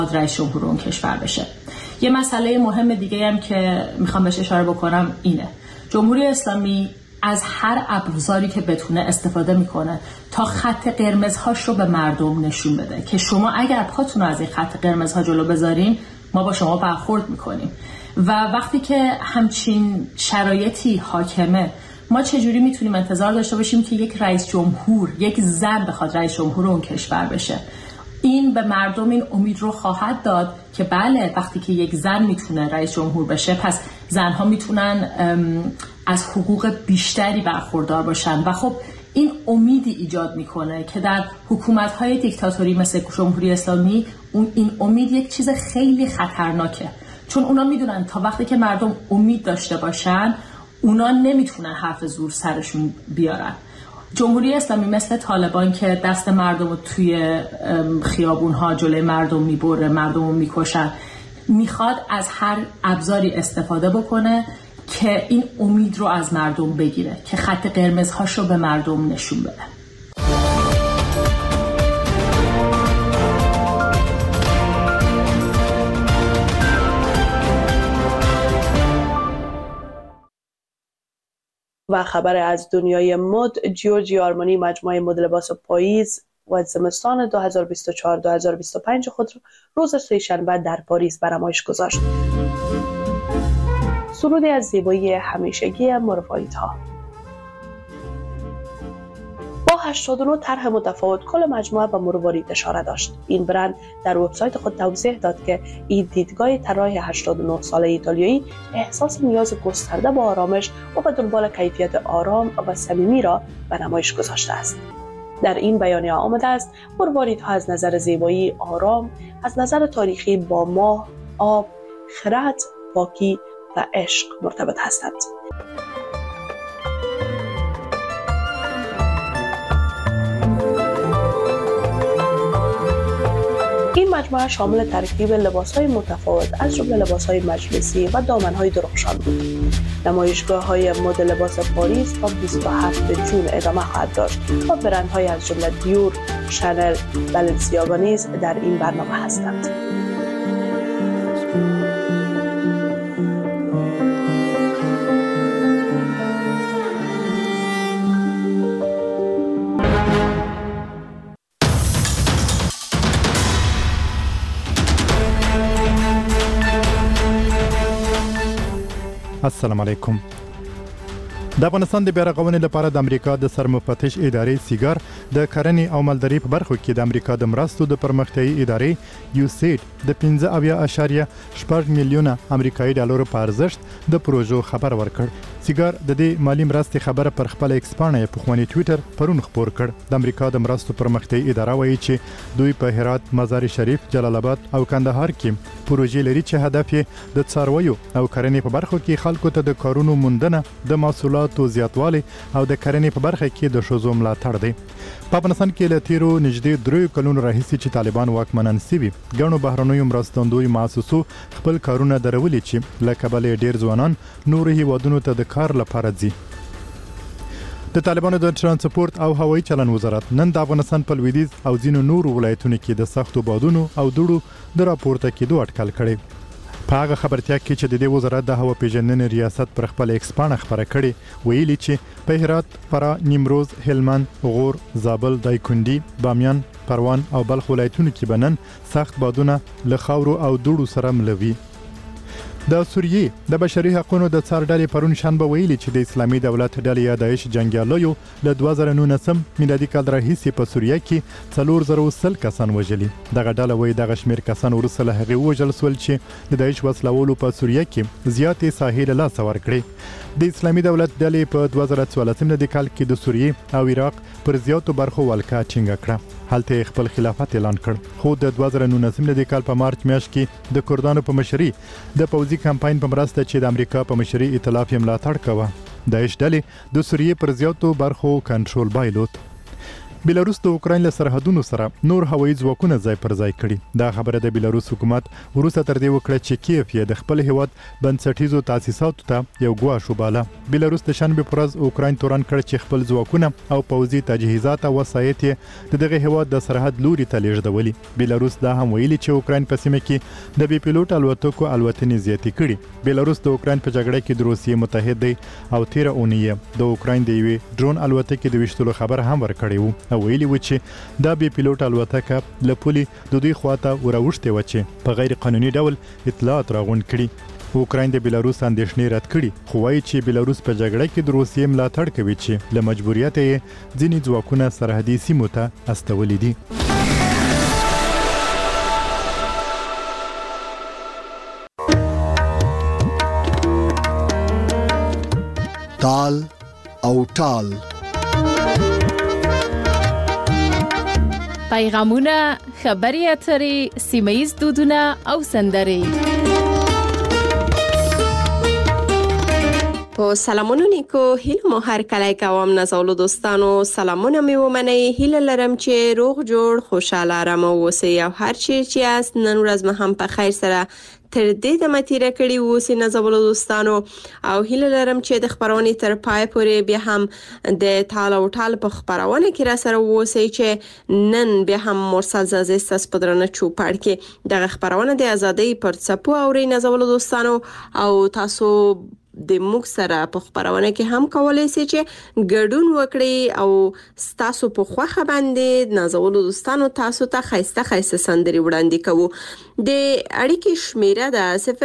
رئیس جمهور اون کشور بشه. یه مسئله مهم دیگه هم که میخوام بهش اشاره بکنم اینه: جمهوری اسلامی از هر ابزاری که بتونه استفاده میکنه تا خط قرمزهاش رو به مردم نشون بده که شما اگر پاتون رو از این خط قرمزها جلو بذارین ما با شما برخورد میکنیم. و وقتی که همچین شرایطی حاکمه، ما چجوری میتونیم انتظار داشته باشیم که یک رئیس جمهور، یک زن بخواد رئیس جمهور اون کشور بشه؟ این به مردم این امید رو خواهد داد که بله، وقتی که یک زن میتونه رئیس جمهور بشه پس زنها میتونن از حقوق بیشتری برخوردار باشن و خب این امیدی ایجاد میکنه که در حکومت‌های دیکتاتوری مثل جمهوری اسلامی این امید یک چیز خیلی خطرناکه، چون اونا میدونن تا وقتی که مردم امید داشته باشن اونا نمیتونن حرف زور سرشون بیارن. جمهوری اسلامی مثل طالبان که دست مردم رو توی خیابون‌ها جلوی مردم میبره، مردم رو میکشن، میخواد از هر ابزاری استفاده بکنه که این امید رو از مردم بگیره، که خط قرمزهاش رو به مردم نشون بده. و خبر از دنیای مد: جیورجیو آرمانی مجموعه مد لباس پاییز و زمستان 2024-2025 خود روز سه‌شنبه در پاریس به نمایش گذاشت. سرودی از زیبایی همیشگی مرواریدها. با 89 طرح متفاوت کل مجموعه به مروارید اشاره داشت. این برند در وبسایت خود توضیح داد که این دیدگاه طراح 89 ساله ایتالیایی احساس نیاز گسترده به آرامش و به دنبال کیفیت آرام و صمیمی را به نمایش گذاشته است. در این بیانیه آمده است مرواریدها از نظر زیبایی آرام، از نظر تاریخی با ماه، آب، خرد، پاکی و عشق مرتبط هستند. این مجموعه شامل ترکیب لباس‌های متفاوت از جمله لباس‌های مجلسی و دامن‌های درخشان بود. نمایشگاه‌های مد لباس پاریس تا 27 جون ادامه خواهد داشت و برندهای از جمله دیور، شانل، بالنسیاگا نیز در این برنامه هستند. السلام علیکم. د افغانستان د بیارغونې لپاره د امریکا د سرمفتش ادارې سیګار د کرنې او مالدارۍ په برخو کې د امریکا د مرستو د پرمختیايي ادارې USAID د 15.8 میلیونه امریکایي ډالرو په ارزښت د پروژو خبر ورکړ. سیګار د دې مالی مرستې خبره پر خپل ایکس پاڼه په خواني ټوئیټر پرون خبر کړ. د امریکا د مرستو پرمختیايي اداره وایي چې دوی په هرات، مزار شریف، جلال آباد او کندهار کې پروژې لري چې هدف یې د څارویو او کرنې په برخو کې خلکو ته د کارونو موندنه، د محصولاتو زیاتوالی او د کرنې په برخه کې د ښځو ملاتړ دی. په افغانستان کې له تیرو نږدې 3 کلونو راهیسې چې طالبان واکمنان سوي، ګڼو بهرنیو مرستندوی مؤسسو خپل کارونه درولي چې له کبله ډیر ځوانان نورو هیوادونو ته د کار لپاره ځي. د طالبانو د ترانسپورت او هوایي چلن وزارت نن د افغانستان په لویدیځ او ځینو نورو ولایتونو کې د سختو بادونو او دوړو د راپورته کېدو اټکل کړي. په هغه خبرتیا کې چې د دې وزارت د هوا پیژندنې ریاست پر خپل ایکس پاڼه خبره کړې، ویلي چې په هرات، فرا، نیمروز، هلمند، غور، زابل، دایکنډي، بامیان، پروان او بلخ ولایتونو کې بنن سخت بادونه له خاورو او دوړو سره ملوي. د سوریې د بشري حقوقو د څار ډلې پرون شنبه ویلي چې د اسلامي دولت ډلې یا داعش جنگیالیو له 2019 میلادي کال راهیسې په سوریه کې 410 کسان وژلي. دغه ډله وایي دغه شمیر کسان وروسته له هغې وژل سول چې د داعش وسلوالو په سوریه کې زیاتې ساحې له لاسه ورکړې. د اسلامي دولت ډلې په 2014 میلادي کال کې د سوریې او عراق پر زیاتو برخو ولکه ټینګه کړه. هلته خپل خلافت اعلان کړ. خو د 2019 میلادي کال په مارچ میاشت کې د کردانو په مشرۍ د پوځي کمپاین په مرسته چې د امریکا په مشرۍ ائتلاف یې ملاتړ کاوه، داعش ډلې د سوریې پر زیاتو برخو کنټرول بایلود. بیلاروس د اوکراین له سرحدونو سره نور هوایي ځواکونه ځای پر ځای کړي. دا خبره د بیلاروس حکومت وروسته تر دې وکړه چې کیف یې د خپل هیواد بنسټیزو تاسیساتو ته یو ګواښ وباله. بیلاروس د شنبه پر ورځ اوکراین تورن کړ چې خپل ځواکونه او پوځي تجهیزات او وسایط یې دغه هیواد د سرحد لوري ته لیږدولي. بیلاروس دا هم ویلي چې اوکراین په سیمه کې د بي پيلوټ الوتکو الوتنې زیاتې کړي. بیلاروس د اوکراین په جګړه کې د روسیې متحد دی او 13 اونۍ د اوکراین د یوې ډرون الوتکې د وشتلو خبر هم ورکړی وو او ویلي و چې دا بي پيلوټ الوتکه له پولي د دوی خواته وراوښتې و چې په غیر قانوني ډول اطلاعات راغونډ کړي. اوکراین د بیلاروس اندېښنې رد کړي خو وايي چې بیلاروس په جګړه کې د روسیې ملاتړ کوي چې له مجبوریت یې ځینې ځواکونه سرحدي سیمو ته استولي دي. تال او ټال پیغامونه، خبري اترې، سیمه‌ییز دودونه او سندرې. په سلامونو نیکو هیله مو هر کله کوم نازولو دوستانو سلامونه می ومنئ. هیله لرم چې روغ جوړ خوشاله آرام اوسئ او هر چیرې چې یاست نن ورځ مو هم په خیر سره تر دې د متیره کړي ووسی نازولو دوستانو او هیله لرم چې د خبرونې تر پای پورې بیا هم د تال او ټال په خبرونه کې را سره ووسی چې نن بیا هم مرسل زازي ستاسو په درنه چوپړ کې د خبرونه د ازادۍ پر څپو اوري نازولو دوستانو او تاسو د موږ سره په خبرونه کې هم کولای شئ چې ګډون وکړئ او تاسو په خوخه باندې نازولو دوستانو تاسو ته خیسته سندري وړاندې کوو. د اړیکې شمیره ده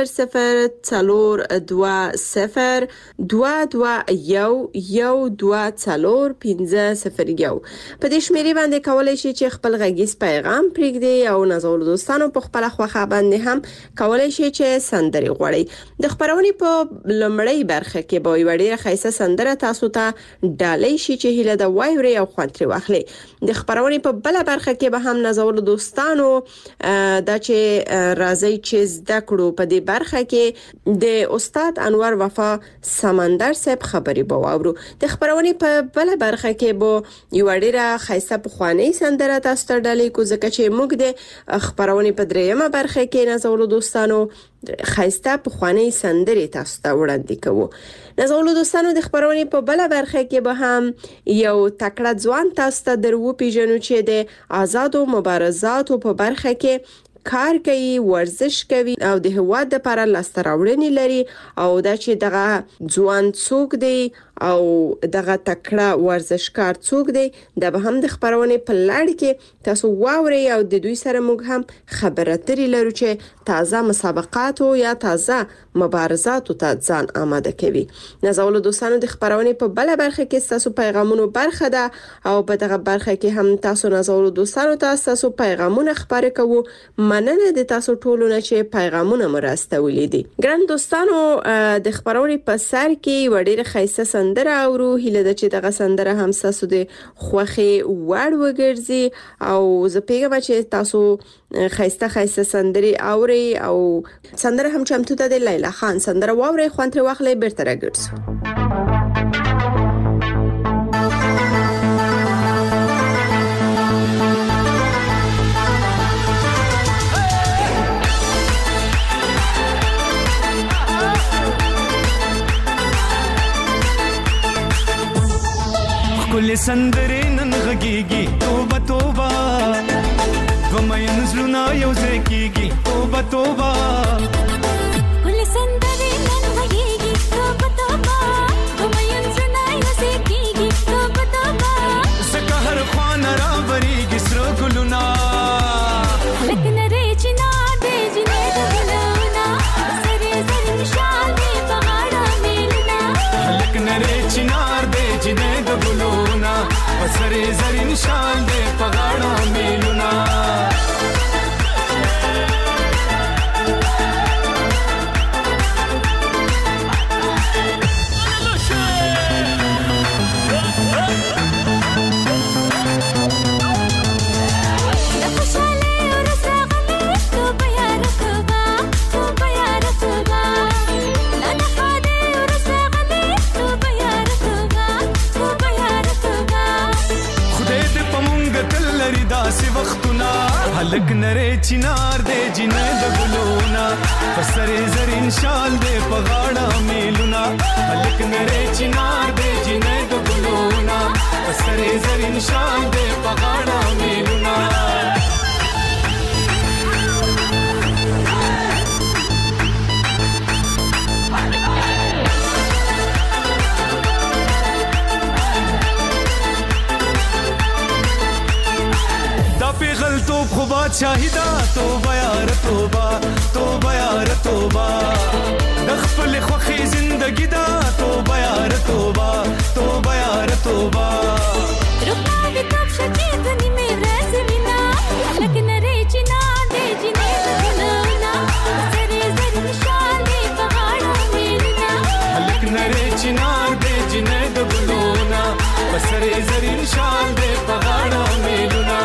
00202212141501. په دې شمیرې باندې کولای شئ چې خپل غږیز پیغام پرېږدئ او نازولو دوستانو په خپل خوخه باندې هم کولای شئ چې سندري غوړئ. د خبرونې په لمړی برخه کې به یو ډیره خیسه سندره تاسو ته ډالۍ شي چې هیله د وایوري او خوانتري واخلي. د خبرونې په بل برخه کې به هم نازولو دوستانو دا چې راځي چې زده کړو. په دې برخه کې د استاد انور وفا سمندر صاحب خبري به واورو. د خبرونې په بل برخه کې به یو ډیره خیسه پخوانی سندره تاسو ته ډالۍ کو ځکه چې موږ د خبرونې په دریمه برخه کې نازولو دوستانو خیسته پخوانی سندرې تاسو ته وړاندې کوو. نازولو دوستانو د خبرونې په بل برخه کې به هم یو تکړه ځوان تاسو ته درو پیژنو چې د آزادو مبارزاتو په برخه کې کار کوي، ورزش کوي او د هواد لپاره لاسته راوړنې لري او دا چې دغه ځوان څوک دی او دغه تکړه ورزشکار څوک دی دا به هم د خبرونې په لړ کې تاسو واورئ او د دوی سره موږ هم خبرې اترې لرو چې تازه مسابقات او یا تازه مبارزات ته ځان آماده کوي. نازولو دوستانو د خبرونې په بل برخه کې تاسو پیغامونو برخه ده او په دغه برخه کې هم تاسو نازولو دوستانو تاسو پیغامونه خبرې کوو. مننه د تاسو ټولو نه چې پیغامونه مرستولې دي. ګران دوستانو د خبرونې په سر کې وړي خیسه سندره اورو. هیله ده چې دغه سندره هم تاسو د خوخي وړ وګرځي او زه پیغام چې تاسو خیسته سندري اوري او سندره هم چمتو ده د لیلا خان سندره واوري خوانتري واخلې بیرته راګرځو. کل سندره نن غږیږي توبه توبه وماین زلونا یو ځکیږي توبه توبه کل سندره نن غږیږي توبه توبه وماین زلونا یو ځکیږي توبه توبه زکه هر خوان را وریږي سر ګلونا لکن ریچنا دې جنې ګلونا سره زر نشان دې بغاړه میلنا لکن ریچنا دې جنې ګلونا چنار دے جنې د ګلونا پسرې زرین شال دے پغاړه میلونا هلک نری چنار دے جنې د ګلونا پسرې زرین شال دے پغاړه میلونا غلطوب خو بادشاہی دا توبه یار توبه توبه یار توبه د خپل خوخي زندگی دا توبه یار توبه توبه یار توبه رکا دې کب شچې دني مې رسمینا لکن رې چنا دې جنې دګلونا سره زرین شال دې پغاړه میلنا لکن رې چنا دې جنې دګلونا سره زرین شال دې پغاړه میلنا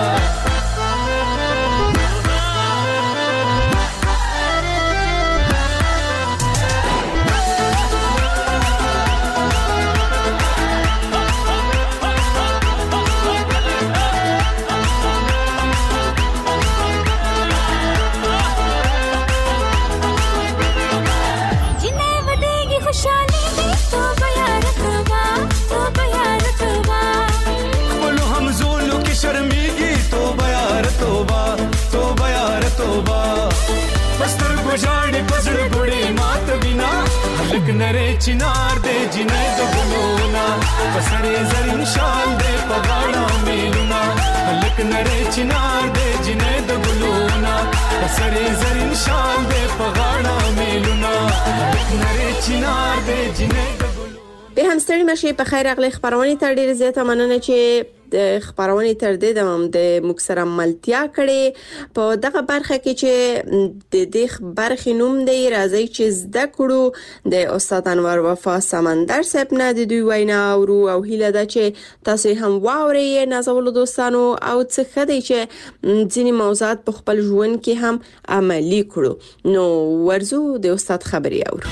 نره چنار دے جنې د ګلونا پسړې زرین شال دے پغاړه میلونا لک نره چنار دے جنې د ګلونا پسړې زرین شال دے پغاړه میلونا لک نره چنار دے جنې د به هم ستړي مشي په خیر اغلی خبرونه تر ډیر زیاته مننه چې د خبرونه تر دې د مکسره ملتیا کړي په دغه برخه کې چې د دې برخې نوم دی راځي چې زده کړو د استاد انور وفا سمندر صاحب نه د دوی وینا اورو او هیله ده چې تاسو هم واورئ نازولو دوستانو او څه خدای چې ځینې موضوعات په خپل ژوند کې هم عملی کړو نو ورزو د استاد خبري اورو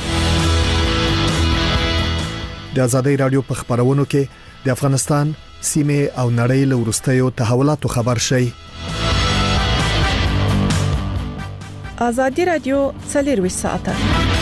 د آزادۍ رادیو په خبرونو کې د افغانستان سیمه او نړۍ له وروستیو تحولاتو خبر شي. آزادۍ رادیو 24 ساعته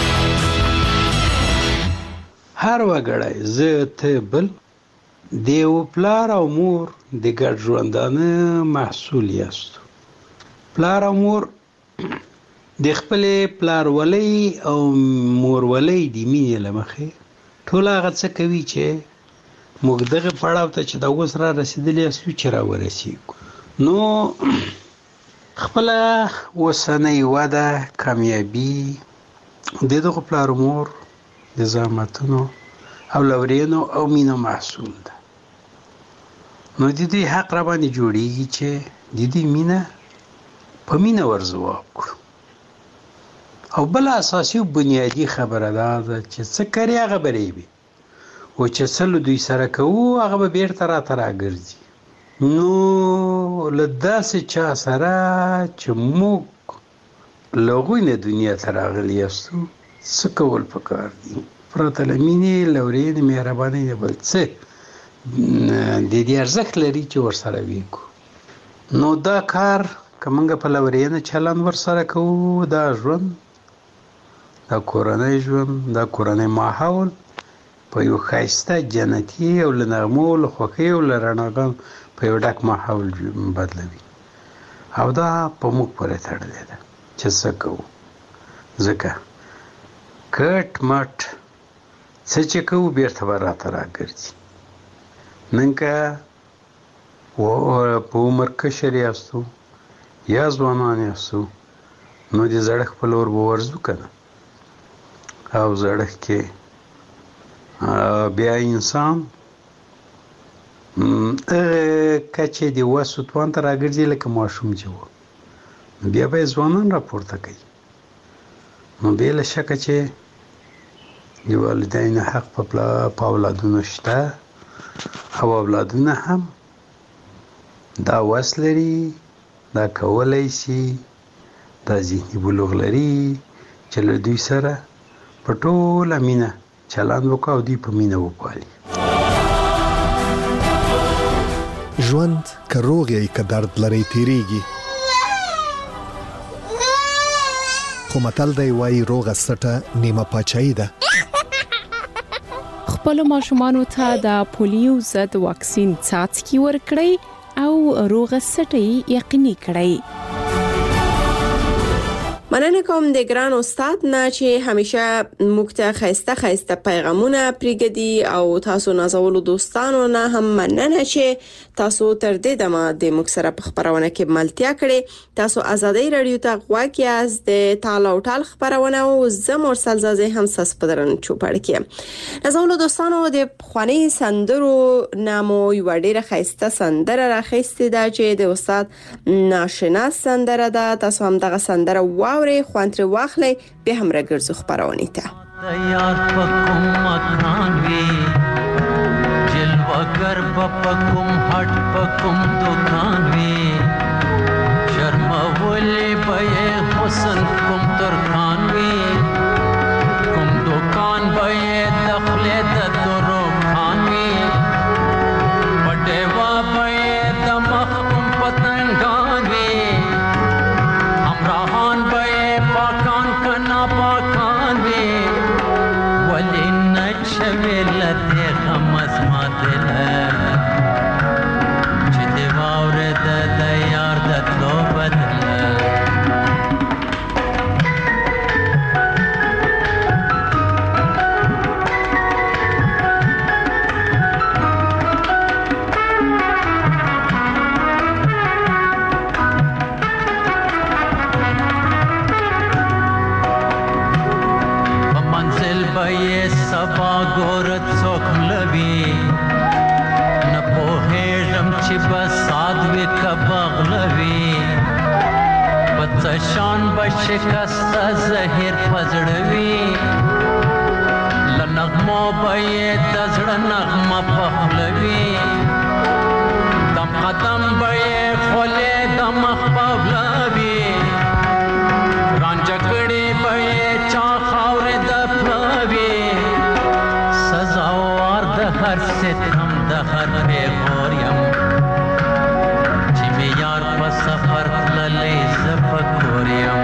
هر وګړی زه ته بل دیو پلار او مور د ګډ ژوندانه محصول یاست. پلار او مور د خپل پلار ولی او مور ولی د مینې لمخه ټول هغه څه کوي چې موږ دغه پړاو ته چې دا اوس را رسیدلی یو چې را ورسیږو نو خپل وسنۍ وده کامیابی د دغه پلار مور د زحمتونو او لورینو او مینو محصول ده نو د دې حق را باندې جوړیږي چې د دې مینه په مینه ورځواب کړو او بل اساسي بنیادی خبره ده چې څه کوي هغه بری وي او چې څل دوی سره کوو هغه به بیرته راګرځي نو لداسې چا سره چې موږ لغوی نه دنیا ته راغلي یاستو څه کول پکار دي پرته لمینې لورې مهرباني نه بل څه د دې ارزښت لري چې ورسره وکړو نو دا کار کومه په لورې نه چلن ورسره کوو دا ژوند دا کورنۍ ژوند دا کورنۍ ماحول په یو ښایسته جنتي او لنغمو لخوښۍ او لرڼاګان په یو ډک ماحول بدلوي او دا په موږ پورې تړلی ده چې څه کوو ځکه کټ مټ څه چې کوو بیرته به راته راګرځي نن که په عمر کشر یاستو یا ځوانان یاستو نو د زړښت په لور به ورځو که نه او زړښت کې بیا انسان کچې د وسو توان ته راګرځي لکه ماشوم چې و بیا به ځوانان راپورته کوي نو بې له شکه چې د والدینو حق په اولادونو شته او اولادونه هم دا وس لري دا کولی شي دا ذهني بلوغ لري چې له دوی سره په ټوله مینه چلند وکړو او دوی په مینه وپالي ژوند که روغ یې که درد لري تیریږي خو متل دی وایي روغه سټه نیمه پاچاهي ده. خپل ماشومانو ته د پولیو ضد واکسین څاڅکي ورکړئ او روغه سټه یقیني کړئ. مننه کوم د ګران استاد نه چې همیشه موږ ته خسته پیغامونه پریږدي او تاسو نازولو دوستانو نه هم مننه چې تاسو تر دې دمه د موږ سره په خبرونه کې ملتیا کړې. تاسو ازادي رادیو ته غواړئ از د تالا او ټال خبرونه او زم مرسل زازه هم ساس پدرن چوپړ کې نازولو دوستانو د خواني سندرو نامو یو ډیره خسته سندره راخسته ده چې د استاد ناشنا سندره ده. تاسو هم دغه سندره واوري خوانتر واخلي به هم راګرځو خبرونه ته. یار پکم مکان وی جلوه گر پکم هټ پکم دکان وی شرم ولي به حسن کوم ترخان وی کوم دکان به دخل د درو خان وی پټوا به د مخ کوم پتنګان وی امراهان پاکان کنا پاکان وی ولی نچویلت غمز ماتل چه دیوار د یار د تلو بدل سبا گورت سوکلوی نپوهیرم چی بسادوی کبغلوی بچشان بشکست زهر پزړوی لنغمو بای دزړه نغمه پخلوی دم قدم بای خولې د مخ پولوی رانجکړې بای چا خاور د هر ستم د هر پیغوریم چې می یار په سفر تللې زپکوریم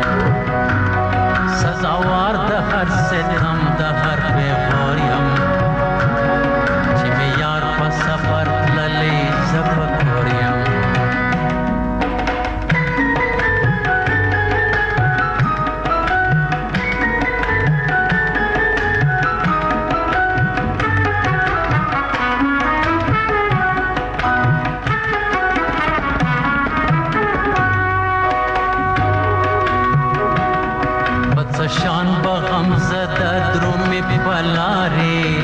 سزاوار د هر ستم د هر پیغوریم چې می یار په سفر تللې زپکوریم شان بغم زده درومی پلاری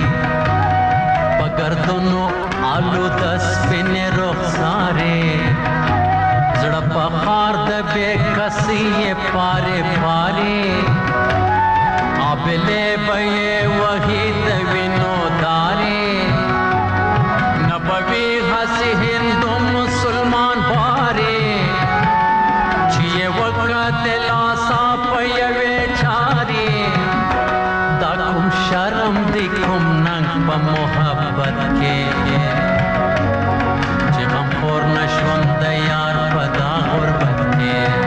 پگردنو آلو دس پین رخساری زڑا پخار ده بے کسی پاری پاری آبلے بے وحی دوینو داری نبوی حسی ہندو مسلمان باری چیئے وقت لاسا پیوے شرم دی کوم ننګ په محبت کې چې غم خور نشوم د یار په دا غربت کې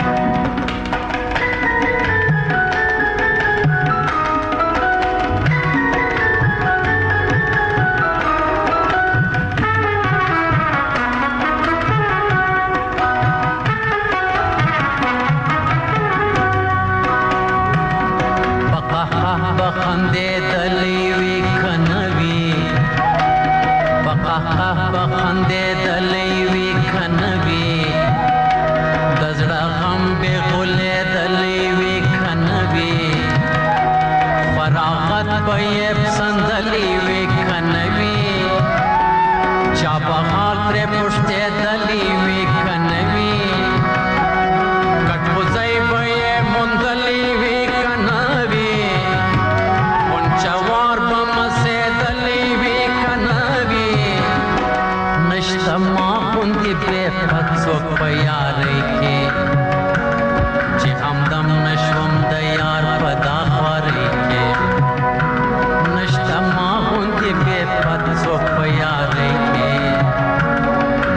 بخندے دلیوی کنوی بخندے دلیوی کنوی دزڑا غم بے غلے دلیوی کنوی فراغت بیب سندلیوی کنوی چا بغال پر پشتے دلیوی کنوی کٹوزائی بے مندلیوی څوک په یارۍ کې چې همدم نشوم د یار په دا خوارۍ کې نشته ما غوندې بې پت څوک په یارۍ کې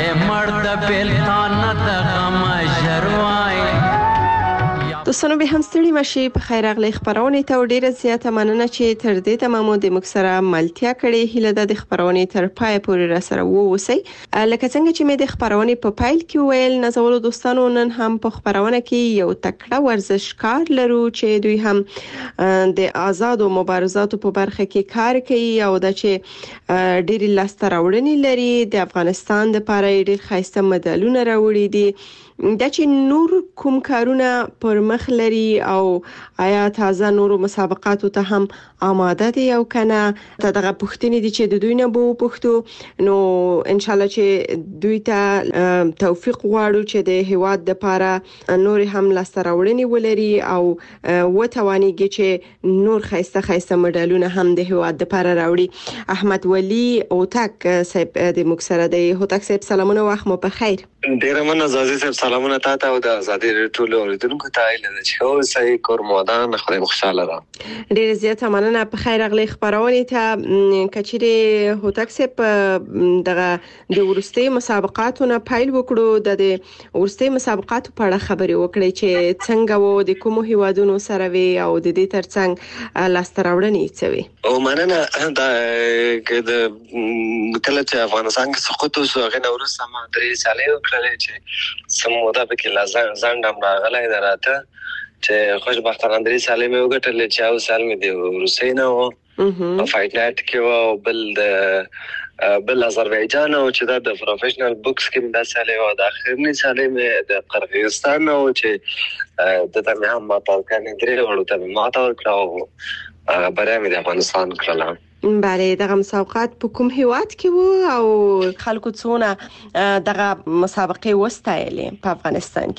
چې مرد بیلتان د غم ژروای دوستانو به هم ستړي مشي په خیر اغلی خبرونه ته ډیره زیاته مننه چې تر دې تمامو د مکسره ملتیا کړي هله د خبرونه تر پای پورې را سره ووسی لکه څنګه چې مې د خبرونه په پایل کې ویل نازولو دوستانو نن هم په خبرونه کې یو تکړه ورزشکار لرو چې دوی هم د آزادو مبارزاتو په برخه کې کار کوي او د چې ډیره لاسته راوړنې لري د افغانستان لپاره ډیر ښایسته مډالونه راوړي دي دا چې نور کوم کارونه پر مخ لري او آیا تازه نورو مسابقاتو ته هم آماده دي او کنه دغه پوښتنې دي چې د دوی نه بو پوښتو نو ان شاء الله چې دوی ته توفیق غواړو چې د هیواد لپاره نور هم لاسته راوړنې ولري او وتوانيږي چې نور خایسته مډالونه هم د هیواد لپاره راوړي احمد ولی اوتاک صاحب د مکسره د هوتاک صاحب سلامونه وخت مو په خیر ډیره مننه زازي صاحب سلامونه تاسو او د ازادي ټولو اوریدونکو ته ایله چې او صحیح کور مودان خدای خوشاله ده ډیره زیاته مننه په خیر اغلی خبرونه ته کچري هوتاک صاحب دغه د ورستي مسابقاتو نه پایل وکړو د ورستي مسابقاتو په اړه خبري وکړي چې څنګه وو د کوم هیوادونو سره وي او د دې ترڅنګ لاسته راوړنې څه وي او مننه دا کله چې افغانستان کې سقوط وسو غنه ورسته ما درې سالې وکړلې چې سموده په کې لازم ځان راغلی دراته چې خوشبختانه درې سالې مې وګټلې چې او سال مې دی روسي نه و په فایټ نایټ کې و بل بل آذربایجان او چې د پروفیشنل بوکس کې د سالې و د اخرنی سالې مې د قرغیزستان او چې د تمه هم ما تاو کنه درې ورو ته ما تاو کړو بریا مې د افغانستان کړل بله دغه مسابقات په کوم هیواد کې وو او خلکو څونه دغه مسابقې وستایلې په افغانستان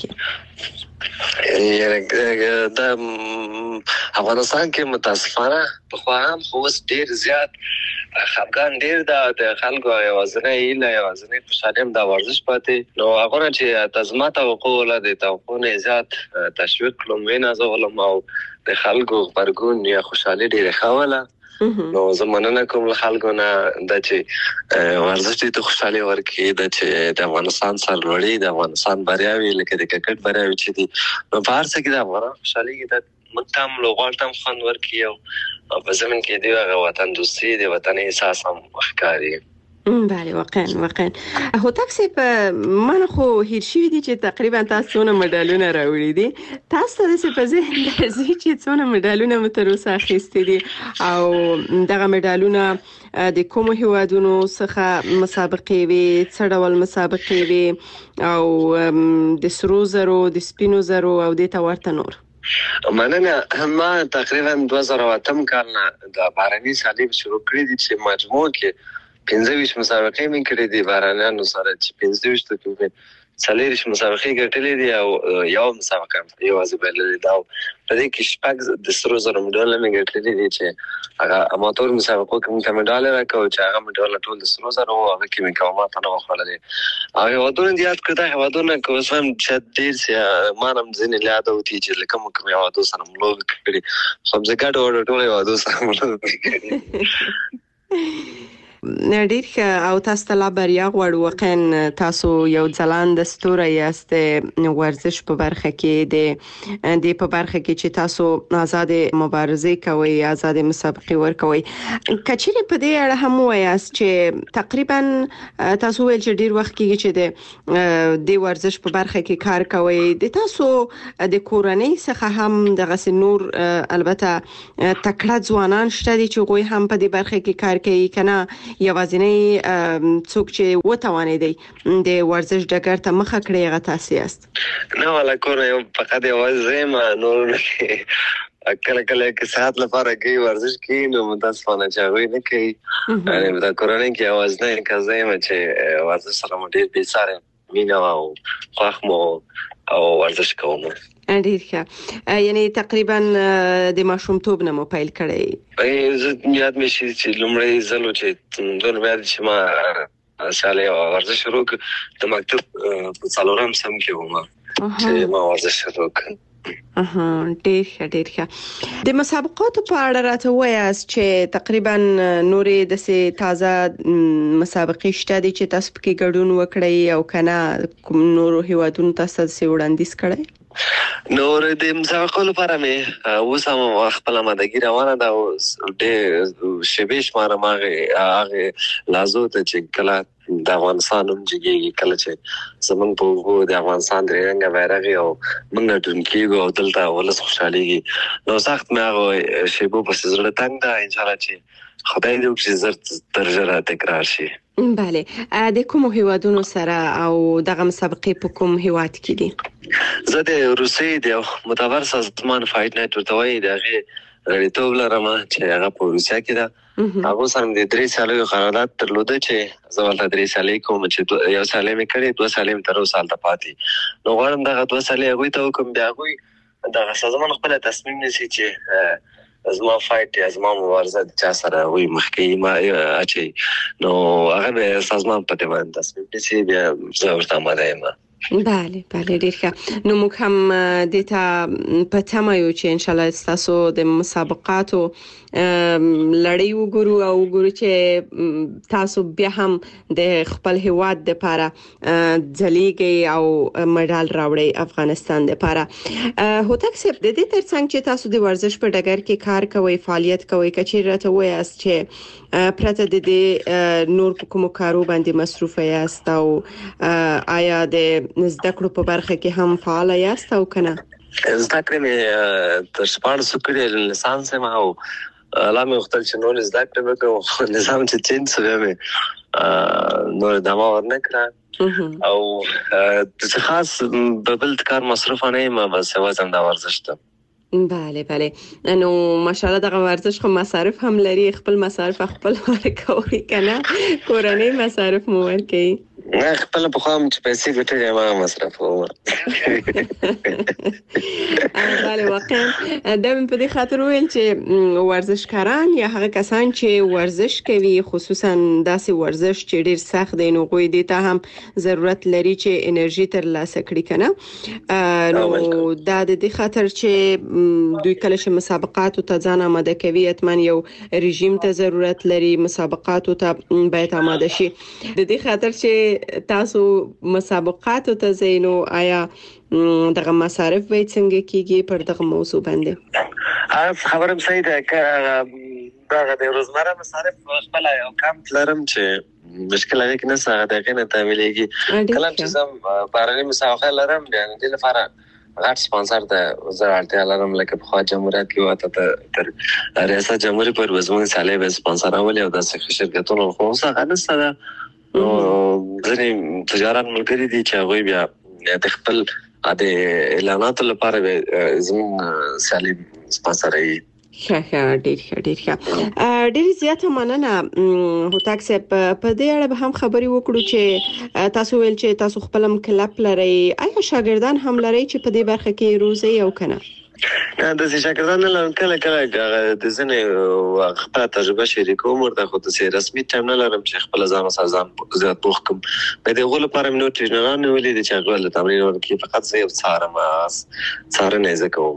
کې د افغانستان کې متاسفانه په خو هم خوست ډیر زیات خفګان ډیر د خلکو یوازنی خوشاله د ورزش پاتې نو هغه چې تزمات او قوله د توقونه زیات تشویق کړم وینا زولم او د خلکو خبرګون یا خوشاله ډیر خوله نو زمونږ کوم خلکو نه د چې ورزش ته خوشاله ورکړي د چې د افغانستان سرلوړي د افغانستان بریاوي لکه د کرکټ بریاوي چې دي نو بهر څه کې د افغان خوشالي کې د متام لوغالتم خوند ورکړي او په زمين کې دی هغه وطن دوستي د وطن احساس هم ښکاري بله واقعا هوتاک صاحب من خو هیر شوی دي چې تقریبا تاسو څونه مډالونه راوړي دي تاسو د څه په ذهن درځي چې څونه مډالونه متروسه اخیستي دي او دغه مډالونه د کوم هیوادونو څخه مسابقې وي څه ډول مسابقې وي او د سرو زرو د سپینو زرو او د تورته نور مننه ما تقریبا 2008 کال نه د بارني صلیب شروع کړی دي چې مجموع کې 15 مسابقې مې کړې دي بارانانو سره چې 15 ته څلېرش مسابقې ګټلې دي او یو مسابقه یوازې بللې دا په دې کې شپږ د سرو زرو مډال مې ګټلې دي چې هغه اماتور مسابقو کې مې مډال راکاو چې هغه مډال ټول د سرو زرو هغه کې مې کومه نه وخللې او یو ډول زیات کړه هوادونه کوم چې ډیر سي مانم ځینې لاده وتی چې کوم هوادو سره ملوګ کړی خو زه ګډ ټول هوادو سره ملوګ کړی ډیر او تاسو ته لا بریا غواړو واقعا تاسو یو ځلان د ستوره یاست ورزش په برخه کې د په برخه کې چې تاسو آزاد مبارزه کوي آزاد مسابقه ورکوي کچېره په دې اړه هم وایاست چې تقریبا تاسو ول چې ډیر وخت کې چې د ورزش په برخه کې کار کوي د تاسو د کورنۍ څخه هم دغه نور البته تکړه ځوانان شته چې غوي هم په دې برخه کې کار کوي کنه یوازینی څوک چې وتوانې دی د ورزش ډګر ته مخه کړی هغه تاسو یاست نه ولا کور یو فقط یوازې ما نور کله کې ساعت لپاره کوي ورزش کوي نو متاسفانه چې غوي نه کوي یعنی د کورنۍ کې یوازې نه کزایم چې ورزش سره ډیر بیساره مینا او خوښ مو او ورزش کوم ډیر ښه یعنی تقریبا د ماشومتوب نه مو پیل کړی زه یاد مې شي چې لومړی ځل چې دونه بیا چې ما ساله ورزش شروع د مکتب په څلورم سم کې وم چې ما ورزش شروع کړ ډیر ښه د مسابقاتو په اړه راته وایاست چې تقریبا نورې د تازه مسابقې شته دي چې تاسو پکې ګډون وکړئ او کنه کوم نورو هیوادونو تاسو وړاندیز کړئ؟ نور د مسابقو لپاره مې اوس هم خپل آمادګي روانه ده او ډېر شیبې شماره هغه لازو ته چې کله د افغانستان هم جګیږي کله چې زمونږ په وګړو د افغانستان د رنګ بیرغ او موږ ټول کېږو او دلته ولس خوشحاليږي نو سخت مې هغه شیبو په زړه تنګ ده ان شاء الله چې خدای دې وکړي زر ترجره تکرار شي. بله د کوم هیوادونو سره او دغه مسابقې په کوم هیواد کې دي؟ زه د روسیې د متبر سازمان فایټ نایټ ورته وایي دغه غړیتوب لرم چې هغه په روسیا کې ده. هغه سره د 3 سالو قرارداد درلوده چې زه ولته 3 سالې کوم چې یو سالې مې کړې 2 سالې مې تر اوسه هلته پاتې نو غواړم دغه 2 سالې هغوی ته وکړم بیا هغوی دغه سازمان خپل تصمیم نیسي چې زما فایټ یا زما مبارزه د چا سره وي مخکې ما اچي نو هغه سازمان په دې باندې تصمیم نیسي بیا زه ورته آماده یم. بله ډیر ښه نو موږ هم د تا په تمه یو چې ان شاء الله تاسو د مسابقاتو لړۍ وګورو او وګورو چې تاسو بیا هم د خپل هیواد لپاره ځلیږئ او مډال راوړئ افغانستان لپاره. هوتک صاحب د دې ترڅنګ چې تاسو د ورزش په ډګر کې کار کوئ فعالیت کوئ کچې راته وایاست چې پرته د نور په کومو کارو باندې مصروف یاست او آیا د زده کړو په برخه کې هم فعال یاست او کنه؟ زده کړې مې تر 14 کړې لیسانس ما او لا مې وختل چې نور زده کړې وکړم نظام چې چینج شوی مې نور دما ورنه کړه او د خاص بل کار مصروف نه یم بس وزن دا ورزش ته. بله نو ماشاءالله دغه ورزش خو مصارف هم لري خپل مصارف خپل ورکوي کنه کورنۍ مصارف مو ورکوي؟ نه خپل په خام چې پیسې ګټلې ما مصرف وم. بله واقعا دا په دې خاطر ویل چې ورزشکاران یا هغه کسان چې ورزش کوي خصوصا داسې ورزش چې ډیر سخت دی نو غوي دي ته هم ضرورت لري چې انرژي ترلاسه کړي کنه نو دا د دې خاطر چې دوی کله چې مسابقاتو ته ځان آماده کوي اتمن یو رژیم ته ضرورت لري مسابقاتو ته باید آماده شي د دې خاطر چې تاسو مسابقاتو ته زینو آیا دغه مصارف باید څنګه کیږي پر دغه موضوع باندې؟ خبرم صحیح ده که دغه د روزمره مصارف خپل یو کم لرم چې مشکل هغه کې نه څنګه دغه نه تعمیلېږي کله چې زم بارني مسابقه لرم د دې لپاره غټ سپانسر ته زه اړتیا لرم لکه په خوا جمهوریت کې وته تر ریاست جمهوریت پر وزمن سالې به سپانسر اولي او داسې شرکتونو خو څه غنسته ده نو ځینې تجارت ملګری دي چې هغوی بیا د خپل د اعلاناتو لپاره زموږ سالې سپانسروي. ښه ډیر زیاته مننه هوتک صاحب په دې اړه به هم خبري وکړو چې تاسو ویل چې تاسو خپل کلب لرئ آیا شاګردان هم لرئ چې په دې برخه کې روزي او کنه؟ د شاګردان لرم کله د ځنې خپل تجربه شریکوم ورته خو د رسمي ټایم نه لرم چې خپل ځان سازان زیات بوخ کوم په دې غو لپاره مې نو ټرینران ولې د چاغول تمرین ورکې فقط زه یو څارنه کوم.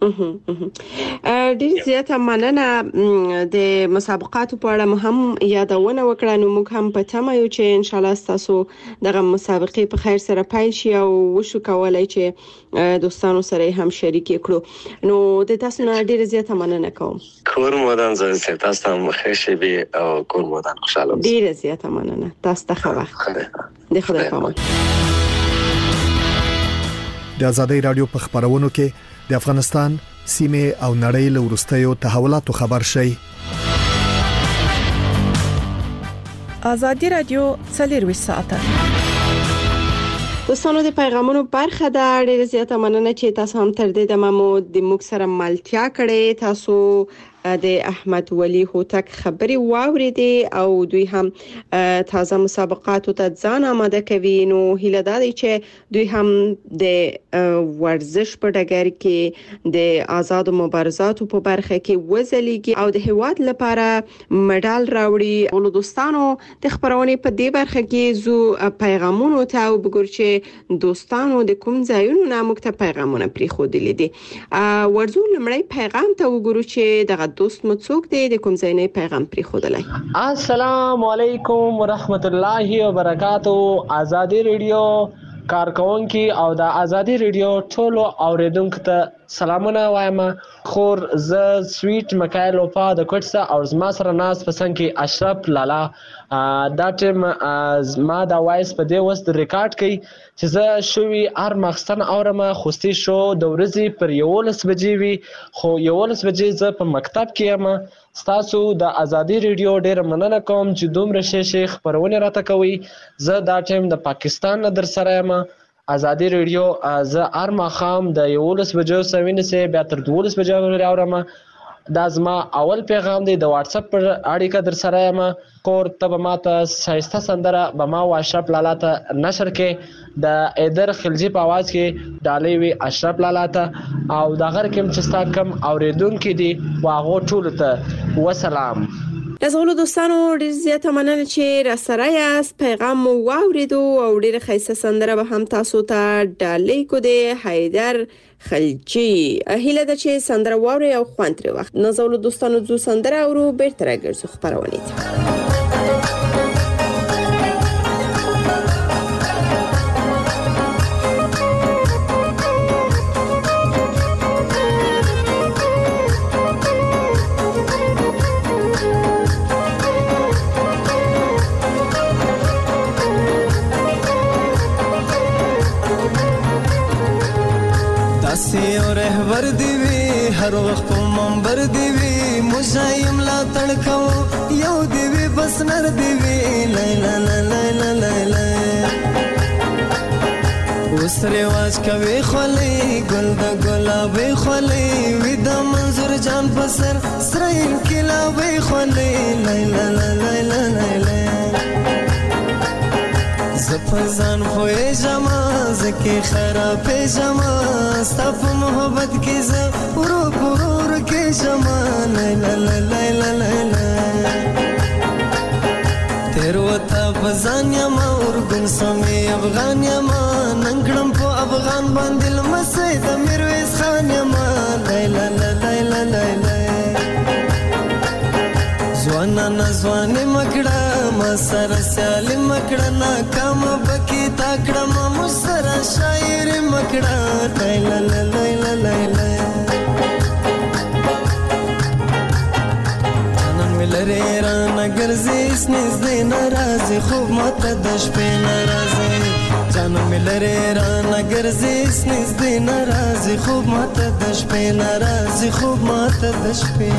ډیر زیاته مننه د مسابقاتو په اړه هم یادونه وکړه نو موږ هم په تمه یو چې ان شاء الله تاسو دغه مسابقې په خیر سره پیل شي او وشو کولای چې دوستانو سره هم شریک کړو نو د تاسو نه ډیر زیاته مننه کوم. کور مودان زه تاسو ته مخه شي او کور مودان خوشاله اوسئ. ډیر زیاته مننه تاسو ته ښه وخت. د خدای په امان. د آزادۍ رادیو په خبرونو کې د افغانستان سیمه او نړۍ له وروستیو تحولاتو خبر شي. آزادۍ رادیو 24 ساعته دوستانو د پیغامونو برخه ده ډیره زیاته مننه چې تاسو هم تر دې دمه مو د موږ سره ملتیا کړې تاسو د احمد ولی هوتک خبري واوریدي او دوی هم تازه مسابقاتو ته ځان آماده کوي. نو هیله ده چې دوی هم د ورزش په ډګر کې د آزاد مبارزاتو په برخه کې وځلېږي او د هیواد لپاره مډال راوړي. ولو دوستانو د خبرونې په دې برخه کې زو پیغامونو ته وګورئ چې دوستانو د کوم ځایونو نه موږ ته پیغامونه پریښودلي دي. ورزو لمړی پیغام ته وګورئ چې دغه دوست مو څوک دی، د کوم ځای نه پیغام پریښودلی. السلام علیکم ورحمت الله وبرکاتہ. آزادی ریډیو کارکونکي او د آزادی ریډیو ټولو اوریدونکو ته سلامونه وایم. خور ز سویټ مکایل وفا د کوټسا او زما سره ناس پسند کې اشرف لالا دا ټیم زما دا وایس په دې وست ریکارډ کړي چې زه شوی هر مخستن اورم خوستي شو د ورځې پر 11 بجې وي، خو 11 بجې زه په مکتب کې یم. ستاسو د آزادی ریډیو ډیر مننه کوم چې دومره شیخ خبرونه راته کوي. زه دا ټیم د پاکستان نه در سره یم. آزادی ریډیو زه هر ماښام د 11 بجو سوینه سه بیا تر 12 بجو پورې اورم. دا زما اول پیغام دی د واتس اپ پر اړیکه در سره یم. کور ته به ماته شایسته سندره به ما اشرف لالا ته نشر کې د ایدر خلجی په आवाज کې ډالې وی اشرف لالا ته او دا غر کوم چې ستا کم اوریدونکو دي واغو ټول ته وسلام. لازغلو دوستانو ډیر زیاته مننه چې را سره یاست. پیغام مو واوریدو او ډیر ښایسته سندره به هم تاسو ته ډالې کو دی حیدر خلجی. هیله ده چې سندره واوري او خوند ترې وخت. لازغلو دوستانو زو سندره اورو بیرته راګرځو خبرونه ته. او رهبر دی وی هر وخت په منبر دی وی مزایم لا تړکو یو دی وی بس نر دی وی لا لا لا لا لا لا اوس رواج کوي خولي ګل د ګلابي خولي وی د منظور جان پسر سرین کلاوي خولي لا لا لا لا لا لا زفزان خوی جما زکی خراب جما ستف محبت کی ز ورور کی جما لا لا لا لا لا تیرو تا بزان یما ورګن سمي افغان یما ننګړم په افغان باندې لمسې د میرویس خان یما لا لا لا لا لا لا زوانا نزوانی مکڑا ما سر سیالی مکڑا ناکام بکی تاکڑا ما مستر شاعر مکڑا لیلا لیلا لیلا جانن ملری رانا گرزی اس نزدی نرازی خوب ماتا دش پی نرازی جانن ملری رانا گرزی اس نزدی نرازی خوب ماتا دش پی نرازی خوب ماتا دش پی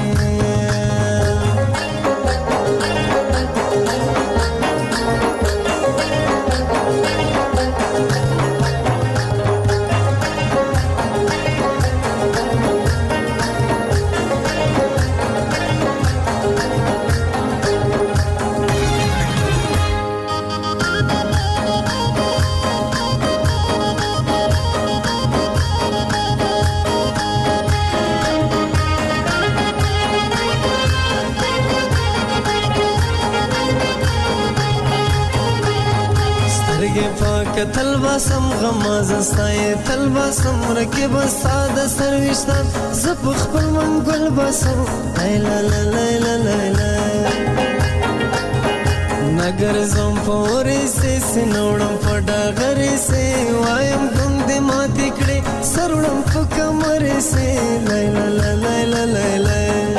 تلباسم غماز استای تلباسم رکب استاد سروشتان زپ خپل منګل باسم لا لا لا لا لا نګر زم پورې سې نوړم پډا غرې سې وایم کوم دې مات کړې سرړم په کمرې سې لا لا لا لا لا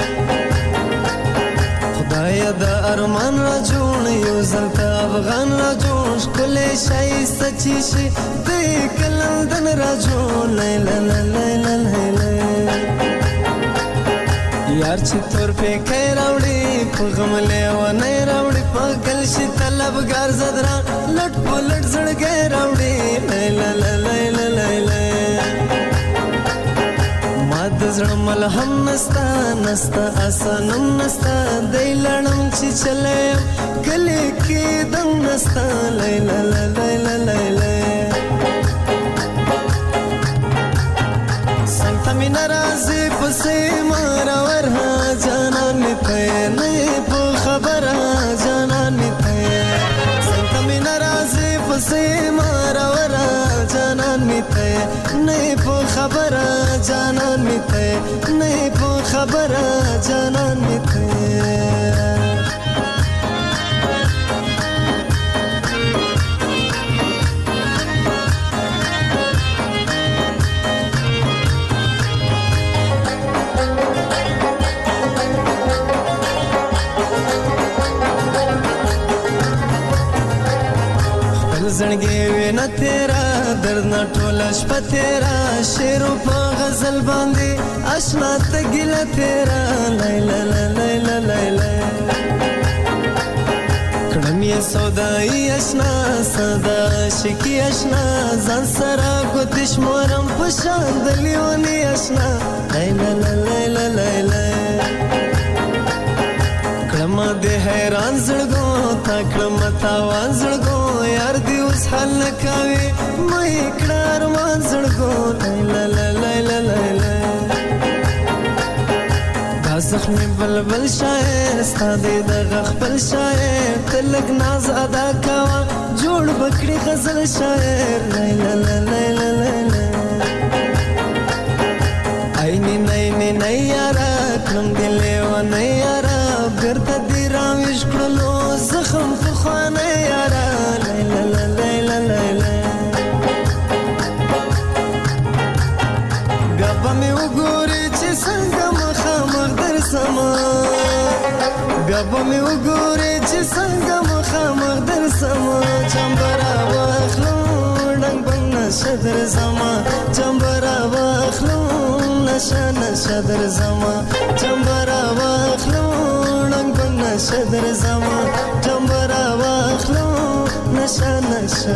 خدای دا ارمان را جوړ یو زلتا افغان را جوړ کله شای سچی شي د کلندن را جوړ لا لا لا لا یار چې تور په کای راوړي په غم له و نه راوړي په گل شي طلبګار زدرا لټ په لټ زړګي راوړي لا لا لا لا لا ماد زړه ملهم نستا نستا اسانم نستا دی لړم چې چلے کلی کې دم نستا لیلا لیلا لیلا څنګه می ناراضي پسې مارا ورها جانان می ته نه په خبره جانان می ته څنګه می ناراضي پسې مارا ورها جانان می ته نه په خبره جانان می ته نه په خبره جانان می ته زړګي وینا تیرا درد نه ټول شپه تیرا شعر په غزل باندې آشنا ته ګل تیرا لیلا لیلا لیلا کړم یې سودای آشنا صدا شکی آشنا ځان سره کوتش مورم په شان دلیونی آشنا لیلا لیلا لیلا کړم دې حیران زړګو تا کړم تاوان زړګو یار دی اوس حل نکاوي مې کړار مان زړګو لیلا لیلا لیلا دا زخمي بلبل شاعر ستادي د غخبل شاعر تلګ ناز ادا کاوه جوړ بکړي غزل شاعر لیلا لیلا لیلا عیني نه یارا کړم دلې و نه یارا بیرته دی راويش کړلو زخم په خوانه یارا لیلا لیلا لیلا غبا مې وګوري چې څنګه مخامخ در سما غبا مې وګوري چې څنګه مخامخ در سما چمبرا واخلو ډنګ بنګ شدر سما چمبرا واخلو نشه نشه در سما چمبرا واخلو شدر زما جنبرا واخلو نشا نشا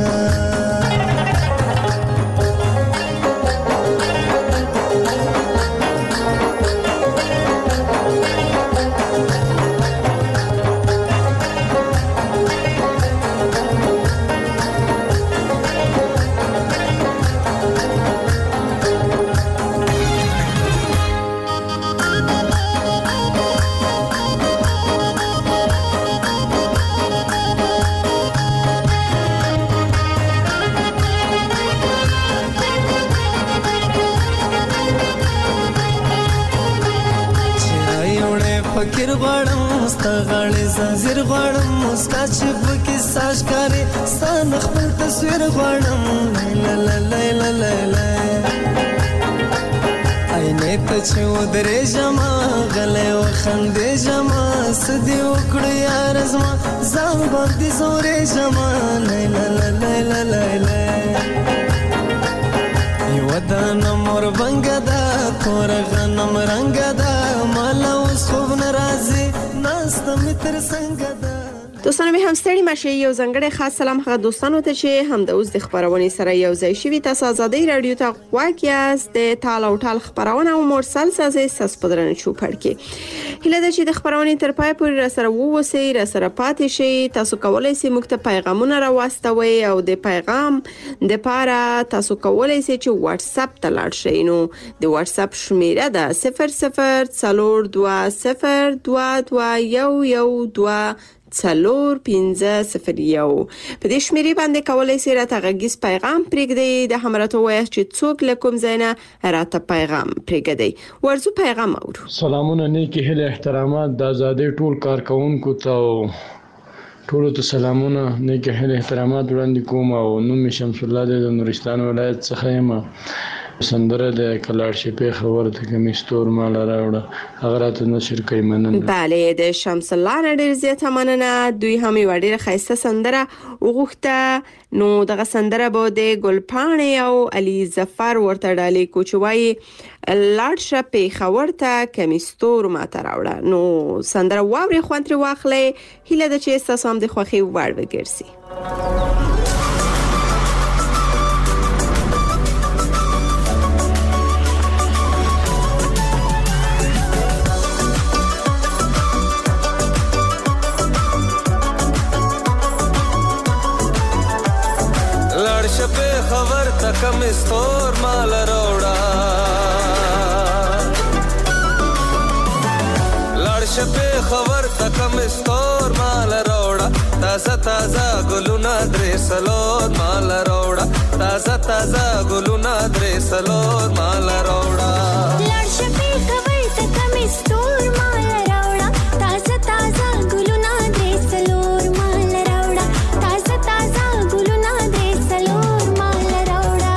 فکر غواړم مستغړې زنجیر غواړم مسکا چې پکې ساش کاري ستان خپل تصویر غواړم لیلا لیلا لیلا عینې ته چې ودرې جما غلې وخندې جما سدي وکړې یار زما ځان باندې زورې جما لیلا لیلا لیلا ودان مور بنګدا تور غنم رنگ دا مالا اوس خوب ناراضي ناست متر څنګه دا دوستانو به هم ستړي مشه یو ځنګړی خاص سلام هغه دوستانو ته چې هم د اوس د خبرونې سره یو ځای شوي تاسو آزادۍ رادیو ته غواړئ یاست د ټال او ټال خبرونه او مرسل سازي ساس پدرن چوپړ کې هله د چې د خبرونې تر پای پورې را سره ووسی را سره پاتې شي تاسو کولای شئ موږ ته پیغامونه راوستوي او د پیغام د پاره تاسو کولای شئ چې واتس اپ ته لاړ شئ نو د واتس اپ شمیره ده 0042221112 څلور 1501 په دې شمیرې باندې کولای شئ راته غږیز پیغام پرېږدئ د همراته وایي چې څوک لکم زینا راته پیغام پرېږدئ ورزو پیغام اورو سلامونه نیکی هله احترامات د آزادۍ ټول کارکونکو ته ټول ته سلامونه نیکی هله احترامات وړاندې کوم او نوم شمس الله د نورستان ولایت څخه یم سندره د کلاړ شپې خبر ته کوم ستور مال راوړه هغه راته نشر کوي مننه bale د شمس الله نړۍ زیاته مننه دوی هم وړي خیسته سندره وغوښته نو دغه سندره به د ګلپاڼې او علي ظفر ورته ډالې کوچوي لاړ شپې خبر ته کوم ستور ماته راوړه نو سندره واوري خوانتري واخلې هله د چې تاسو هم د خوخي وړ وګرځي تکم استور مال روڑا لړشه په خبر تکم استور مال روڑا تازه تازه ګلونه درې سلور مال روڑا تازه تازه ګلونه درې سلور مال روڑا لړشه په خبر تکم استور مال روڑا تازه تازه ګلونه درې سلور مال روڑا تازه تازه ګلونه درې سلور مال روڑا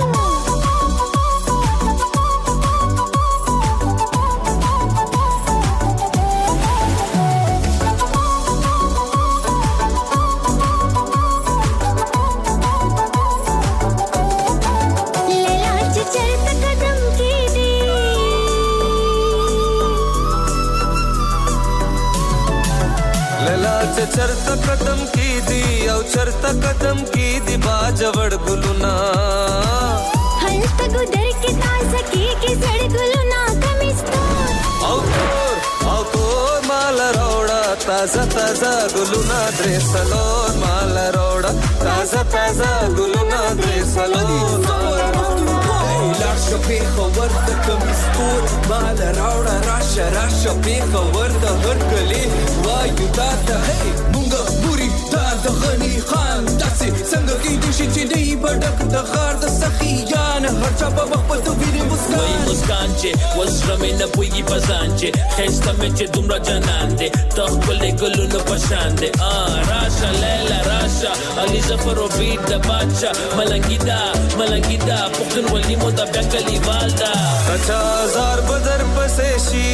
चरता कदम की दी औ चरता कदम की दी बाजवड़ गुलुना हल तक उधर के ताज़ा की जड़ गुलुना कमिस्तोर औ तोर माल रोड़ा ताज़ा ताज़ा गुलुना द्रेसलोर माल रोड़ा ताज़ा ताज़ा गुलुना द्रेसलोर माल रोड़ा لارشا پیخور د کمیستور مال راوړه راشه راشه پیخور د هرکلی وایو دا ته هی مونږه بوري دا د غنی خان داسې څنګه کېدای شي چې دی بډک د غار د سخیان هر چا په وخت په تو ویری مسکان وای مسکان چې وسره مې نه پويږي پسان چې خسته مې چې دومره جنان دې تخپل ګلونو پشان دې راشه لیلا راشه علي ظفر او بیت د بادشاہ ملنګیدا پختون ولې مو د بکلی والدا 50,000 بدر پسې شي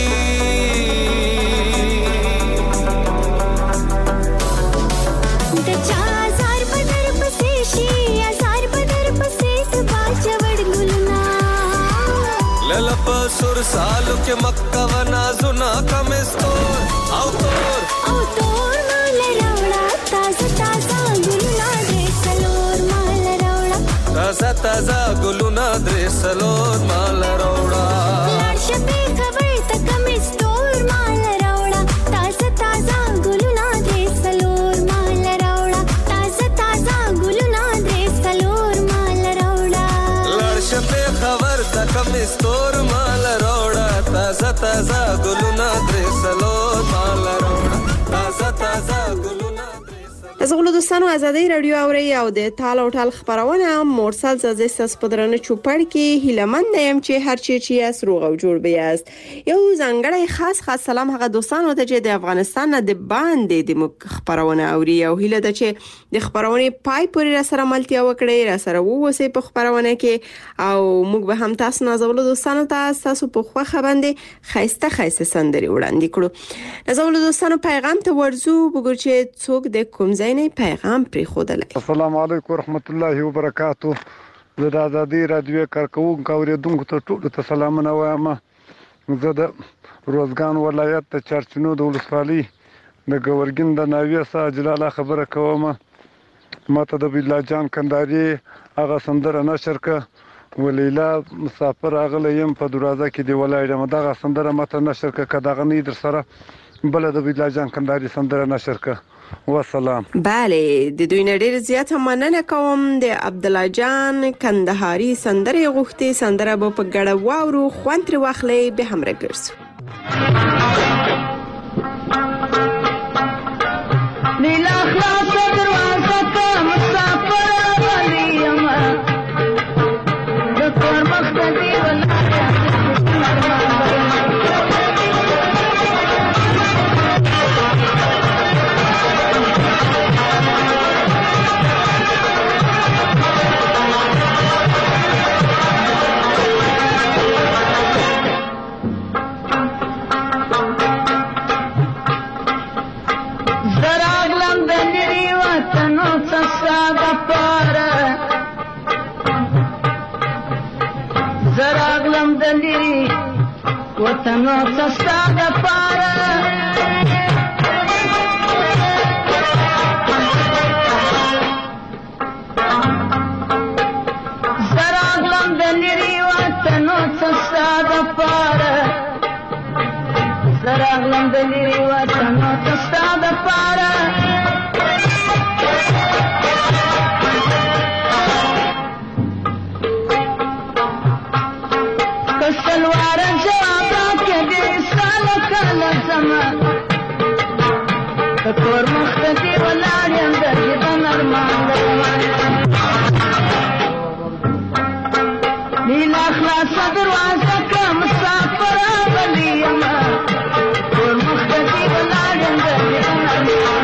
50,000 بدر پسې شي 1000 بدر پسې د باجوړ ګلنا للا پسور سالو کې مکه ونا زنا کمستور او تور مال راوړه تازه تازه ګلنا دې سلور مال راوړه تازه تازه ګلونه درې سلور مال روڑا لړشه په خبر تکم استور مال راوړه تازه تازه ګلونه درې سلور مال راوړه تازه تازه ګلونه درې سلور مال راوړه لړشه په خبر تکم استور مال روڑا تازه تازه ګلونه درې سلور مال روڑا تازه تازه ګلونه زغلو دوستانو ازادي رادیو اوري او د تال او ټال خبرونه مرسل زاز پدرانه چوپړ کې هیلمند یم چې هر چی چې اس روغ او جوړ بیاست یو ځانګړی خاص سلام هغه دوستانو ته چې د افغانستان نه د باندې د خبرونه اوري او هیله ده چې د خبرونه پای پورې را سره ملتیا وکړي را سره ووسې په خبرونه کې او موږ به هم تاسو نازولو دوستانو ته تاسو په خوخه باندې خایسته سندري وړاندې کړو نازولو دوستانو پیغام ته ورزو وګور چې څوک د کوم پیغام پری خودل السلام علیکم ورحمت الله وبرکاتہ د آزادي رادیو کارکونکو اوریدونکو ته ټول ته سلامونه وایم زه د روزګان ولایت د چارچینو د ولسوالۍ د ګورګین د ناویه سره جلاله خبره کوم ماته د بالله جان کنداري هغه سندره نشر ک ولیلا مسافر اغله يم په دروازه کې دی ولایت مدغه سندره ماته نشر ک کداغه نه در سره بل د بالله جان کنداري سندره نشر ک والسلام بله د دوی نه ډیر زیات مننه کوم د عبد الله جان کندهاري سندره غوښتي سندره په ګډه واورو خوانتري واخلې به هم راګرځو نیلا خلاص دروازه ته مسافر ولیم د کور مخ ته دی وطنو سستا د پاره زراغلم د لري وطنو سستا د پاره زراغلم د لري وطنو سستا د پاره سلوار جواب کې دې ساله کله زما کور مختدي ولاړ یم د نرمان لیلا خلاص دروازه که مسافر غلی یم کور مختدي ولاړ یم د نرمان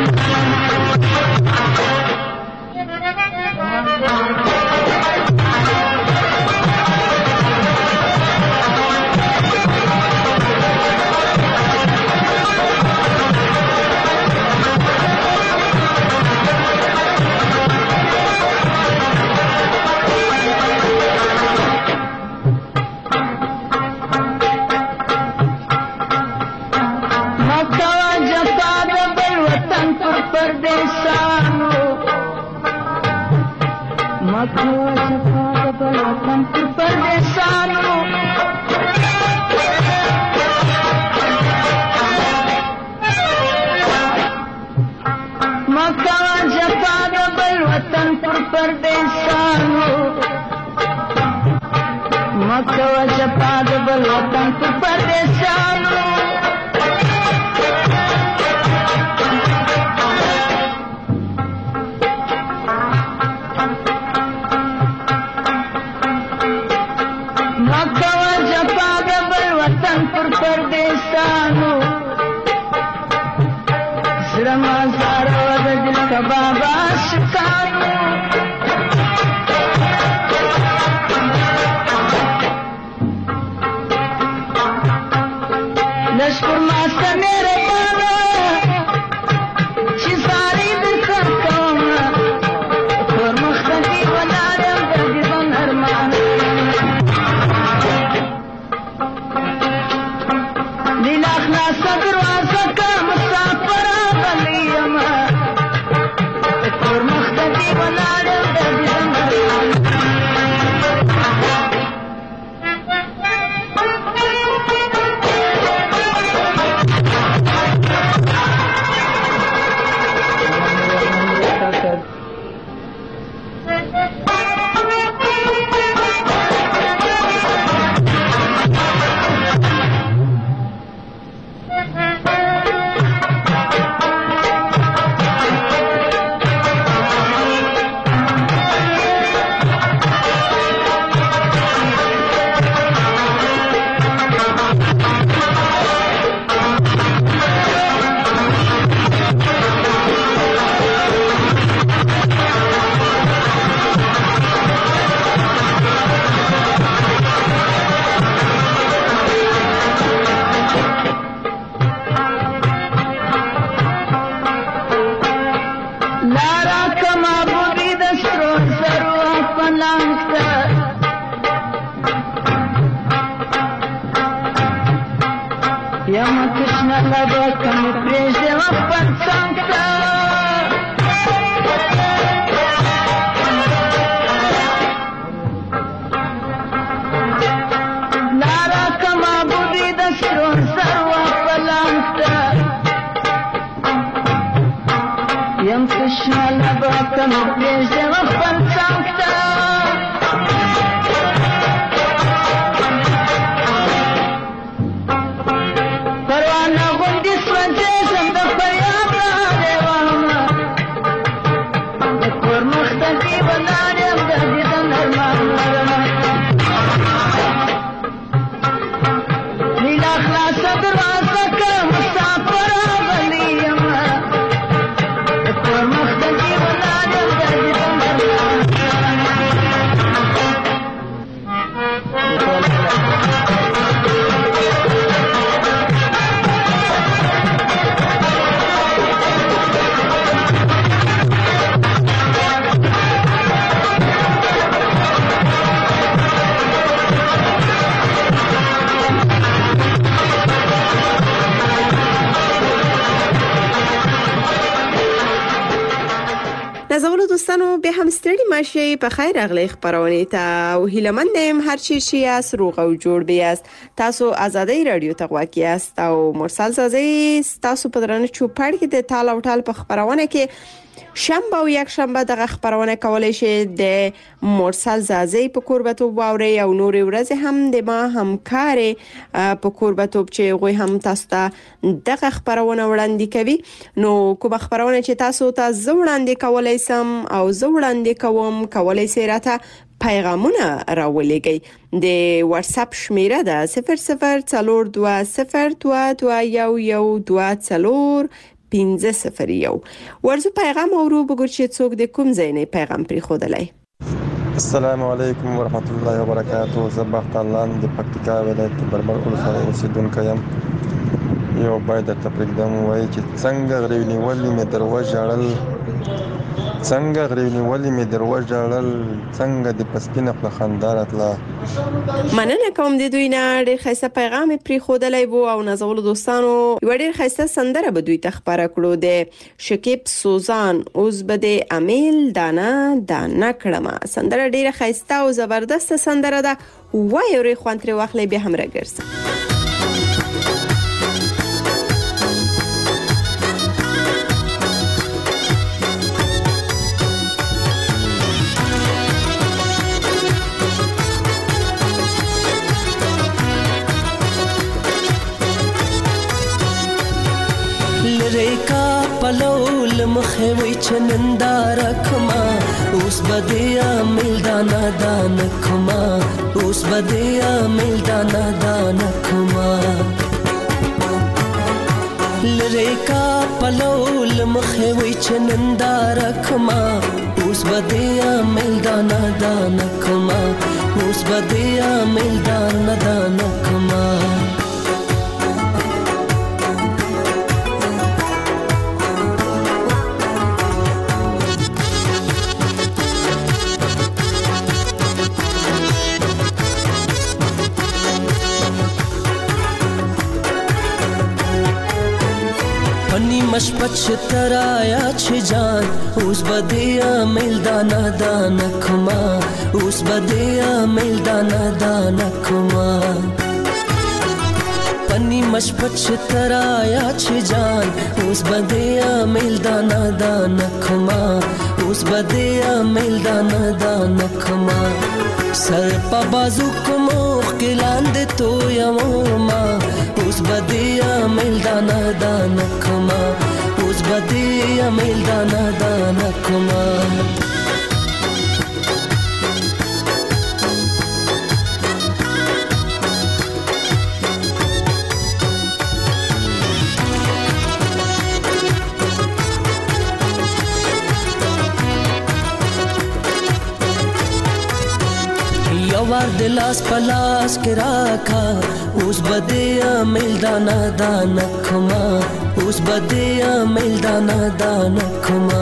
دوستانو به هم ستړي ماشي په خیر اغلی خبرونه ته او هیلمندم هر چی شي اس روغ او جوړ بیاست تاسو ازادي رادیو ته غواکیاست او مرسل زازي تاسو په درنه چوپړ کې د تال او ټال په خبرونه کې شنبه او یک شنبه دغه خبرونه کولای شي د مرسل زازی په کوربتوب واوري او نور ورځ هم د ما همکار په کوربتوب چې غوي هم تاسو ته دغه خبرونه وړاندې کوي. نو کوم خبرونه چې تاسو ته وړاندې کولای سم او وړاندې کوم کولای سي راته پیغامونه راولېږئ. د واتس اپ شمیره ده 0042011204 ورزو پیغام اورو بګور چې څوک د کوم ځای نه پیغام پری خودلای. السلام علیکم ورحمت الله وبرکاته. زبخت الله د پکتیکا ولایت بربر ولسوالۍ اوسیدونکو یم. یو باید تپریدم وای چې څنګه غریونی ولی می دروژړل څنګه غریونی ولی می دروژړل څنګه د پسپینه خپل خندارت لا مننه کوم د دوی نه ډېر خیسه پیغام پری خودلای وو او نازول دوستانو ډېر خیسه سندره به دوی تخبره کړو د شکیب سوزان اوس به د امیل دانا کړم سندره ډېر خیسه او زبردست سندره ده وای اوري خوانتري واخلې به هم راګرځي. لریکا پلول مخه وی چنندار کما اوس بدیا ملدانا دان کما اوس بدیا ملدانا دان کما لریکا پلول مخه وی چنندار کما اوس بدیا ملدانا دان کما اوس بدیا ملدانا دان کما مش پچ ترایا چھ جان اوس بدیا ملدانا دان کما اوس بدیا ملدانا دان کما پنی مش پچ ترایا چھ جان اوس بدیا ملدانا دان کما اوس بدیا ملدانا دان کما سر پا بازو کموخ کلاند تو یموما اوس بدیا ملدانا دان کما اوس بدیا ملدانا دان کما یوار دلاس پلاس کراکا اوس بدیا ملدانا دان کما اوس بدیا ملدانا دان کما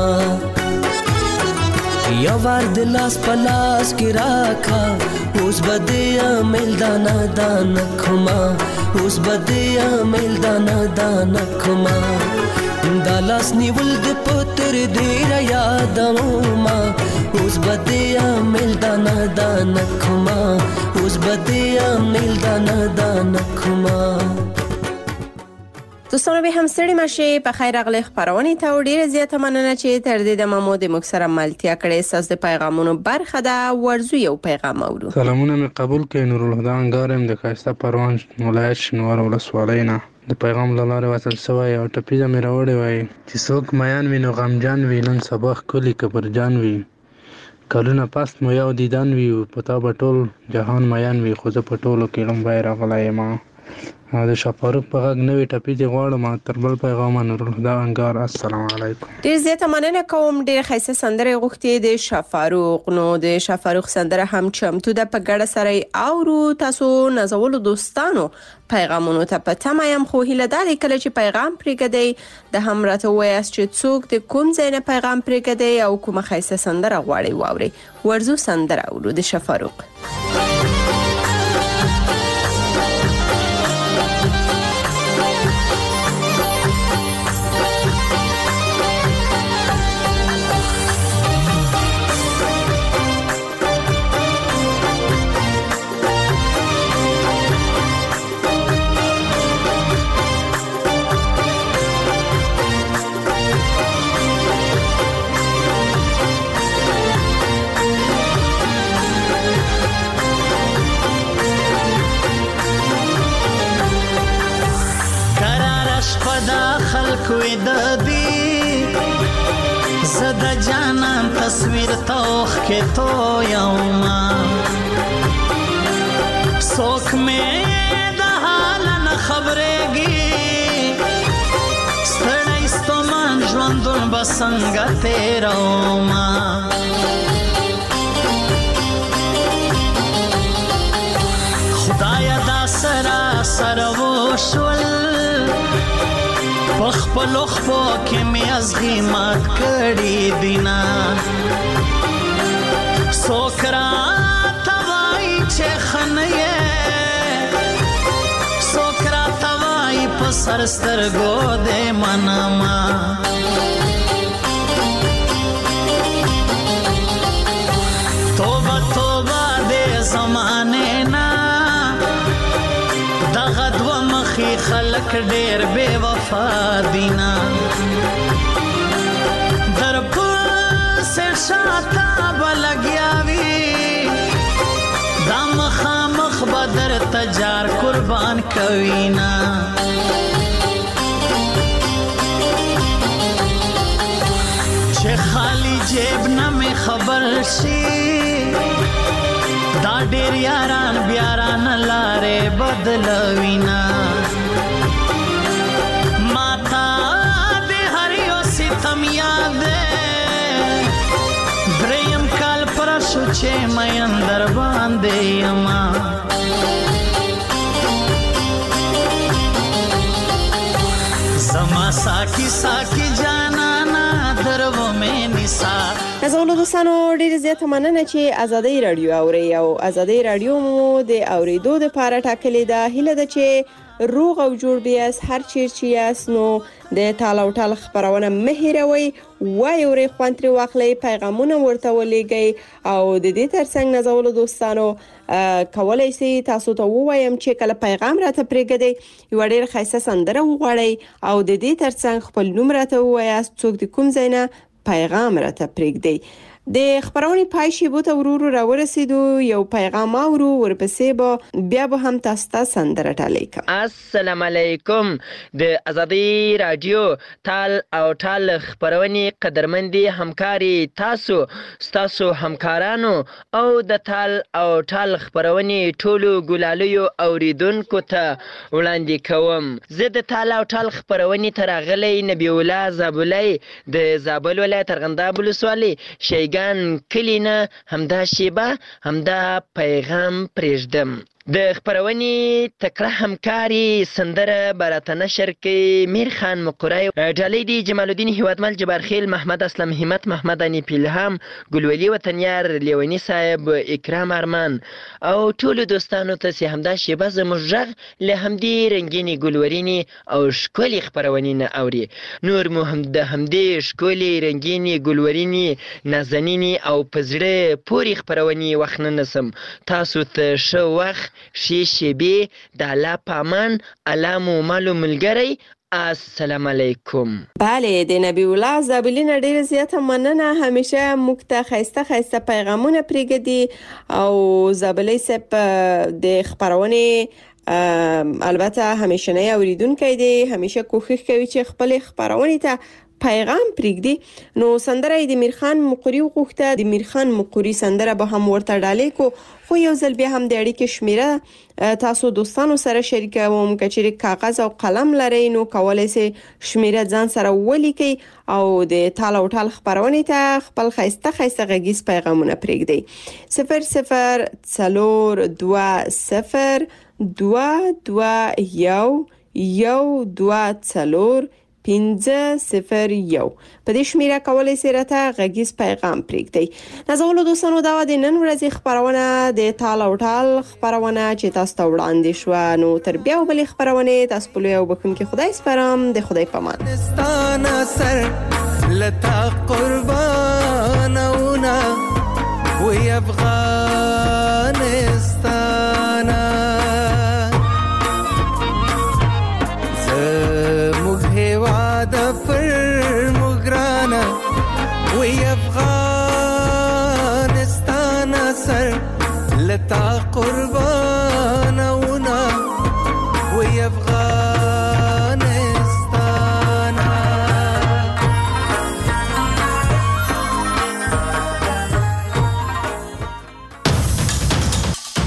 یوار دلاس پلاس کراکا اوس بدیا ملدانا دان کما اوس بدیا ملدانا دان کما دالاس نیول د پتر دیر یادوما اوس بدیا ملدانا دان کما اوس بدیا ملدانا دان کما. دوستانو به هم ستړي مشه په خیر اغلی خبرونه ته ډیره زیاته مننه چې تر دې د مامو د مکسره ملتیا کړې ساز د پیغامونو برخه ده ورزو یو پیغام اورو. سلامونه مې قبول کړئ نور الهدى انګارم د خاسته پروان ولایت شنوار ولسوالۍ نه د پیغام لاره وصل سوی او ټپیزه مې راوړې وای چې څوک میان وي نو غمجان وي نن سبا ښکلي کبرجان وي کلونه پس مو یو دیدن وي په تا به ټول جهان میان وي خو زه په ټولو کې لومبی راغلی یم د شفاروق په غږ نوې ټپیزې غواړم تر بل پیغامه نور الهدى انګار. السلام علیکم. ډېر زیاته مننه کوم ډېر ښایسته سندرې غوښتې د شفاروق. نو د شفاروق سندره هم چمتو ده په ګډه سره اورو تاسو نازولو دوستانو پیغامونو ته په تمه یم خو هیله ده کله چې پیغام پرېږدئ د هم راته ووایاست چې څوک د کوم ځای نه پیغام پرېږدئ او کومه ښایسته سندره غواړئ واورئ. ورزو سندره اورو د شفاروق. کوي د دې زدا جانان تصویر توخ کې تو یوما څوک مې د حال نه خبرېږي ستړی ستومان ژوندون به څنګه تېروما خدایا دا سراسر وشول پخپلو خپو کې مې ازغي مات کړي دینا څوک راته وایي چې ښه نه یې څوک راته وایي په سر سترګو دې منما توبه توبه دې زمانې نه دغه دوه مخې خلک ډېر بې وفا دینا در پسې شاته به لګیا وي دا مخامخ به درته جار قربان کوي نه چې خالی جیب نه مې خبر شي دا ډېر یاران بیاران لارې بدلوینا ماتا د هر یو ستم یاد دریم کال پر شو چې مې اندر باندې یما زما ساکی ساکی جانانا درو مې نسا نازولو دوستانو ډیر زیاته مننه چې ازادي رادیو اوري او ازادي رادیو مو د اوریدو لپاره ټاکلې ده هله ده چې روغ او جوړ بیاس هر چیرچی یاس نو د تاله او ټال خبرونه مهیروي وای اوري خوانتري واخلې پیغامونه ورته ولېږي او د دې ترڅنګ نازولو دوستانو کولای شي تاسو ته وایم چې کله پیغام راته پرېږدي یو ډېر خاصه سندره وغواړي او د دې ترڅنګ خپل نوم راته وایاست څوک د کوم ځای نه پیغام راته پرېږدي د خبرونې پای شیبو ته ورورو راورسېدو یو پیغام اورو ورپسې به بیا به هم تاسو ته سندره ټالی کوم السلام علیکم د ازادي رادیو تال او ټال خبرونې قدرمندي همکاري تاسو همکارانو او د تال او ټال خبرونې ټولو ګلالیو اوریدونکو ته وړاندې کوم زه د تال او ټال خبرونې ترغلې نبی الله زابلای د زابل ولایت ارغنداب ولسوالۍ شیګان کلینا همدا شیبه همدا پیغام پرېږدم د خبرونې تکړه همکاري سندره براته نشر کې میر خان مقری ډالۍ دی جمال الدین هیوادمل جبارخیل محمد اسلم همت محمد انی پیلهام ګلولي وطنیار لیونی صاحب اکرام ارمان او ټول دوستانو ته سي همدا شیبه زموږ غږ له همدې رنگینی ګلورینی او ښکلي خبرونې نه اوري نور مو هم د همدې ښکلي رنگینی ګلورینی نازنینی او پزړه پوری خبرونې وخت نه نسم تاسو ته شو وخت شیشبی د الله پامان علامو مالو ملګری السلام علیکم بله د نبی الله زابلین ډیر زیاته مننه همیشه موږ ته خسته پیغامونه پرېږدي او زابلی سپ د خبرونه البته همیشه نه اوریدونکو دی همیشه کوښښ کوي چې خپل خبرونه ته پیغام پرېږدي نو سندره د میرخان مقری وغوښته د میرخان مقری سندره به هم ورته ډالۍ کو خو یو ځل بیا هم د اړیکې شمیره تاسو دوستانو سره شریکوم کچېرې کاغذ او قلم لرئ نو کولای شئ شمیره ځان سره ولیکئ او د تال او ټال خبرونې ته خپل خسته غږیز پیغامونه پرېږدئ 00220 501 په دې شمیره کولای شئ راته غږیز پیغام پرېږدئ نازولو دوستانو دا د نن ورځې خبرونه د تال او ټال خبرونه چې تاسو ته وړاندې شوه نو تر بیا بلې خبرونه تاسو په لوی او بخښونکي خدای سپارم د خدای پامان سر لتا قربانونا وی افغانستان د پر مګرانا وی افغانستان سر لتا قرب